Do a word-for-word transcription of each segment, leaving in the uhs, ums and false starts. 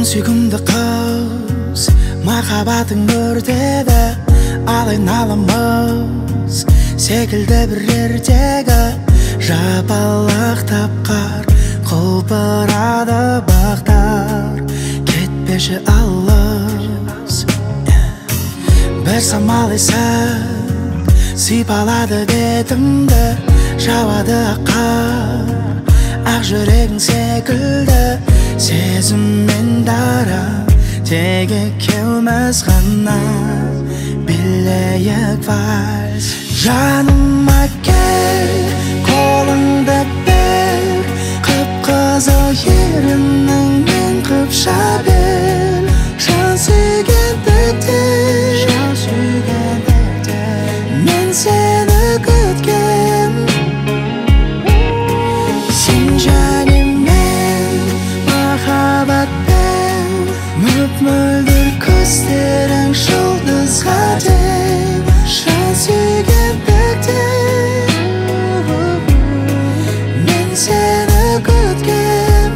сүйкімді қыз, махаббатың өртеді, айналамыз секілді бір ертегі. Жапалақтап қар, құлпырады бақтар, кетпеші алыс. Бір самал есіп сипалады бетімді, жауады қар, ақ жүрегің секілді. Сезіммен дара, тек екеуміз ғана билейік вальс. Жаныма кел, қолыңды бер, қып-қызыл ерініңмен қыпша бер. Жан сүйгендіктен, жан сүйгендіктен мен сені күткен. Сен және мен махаббатпен, мөп-мөлдір көздерің жұлдызға тең. Жан сүйгендіктен мен сені күткен.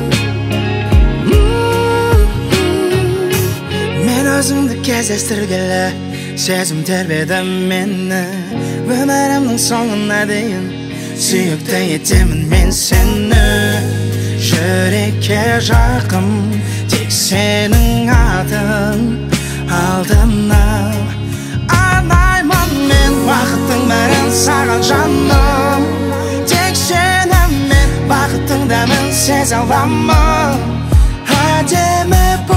Мен өзіңді кездестіргелі, сезім тербеді мені. Өмірімнің соңына дейін сүйікті етемін мен сені. Жүрекке жақын тек сенің атың алдына. Арнаймын мен уақыттың бәрін саған жаным, тек сені мен бақыттың дәмін сезе аламын. Әдемі